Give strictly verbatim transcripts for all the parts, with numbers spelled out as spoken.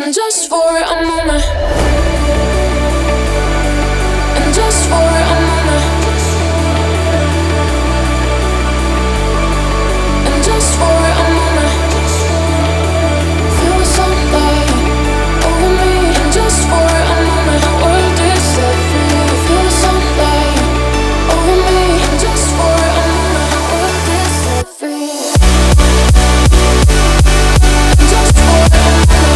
And just for a moment, and just for a moment, and just for a moment, feel sunlight over me. And just for a moment, my world is set free. Feel sunlight over me. And just for a moment, my world is set free. And just for a moment.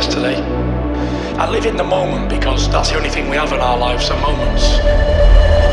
I live in the moment because that's the only thing we have in our lives are moments.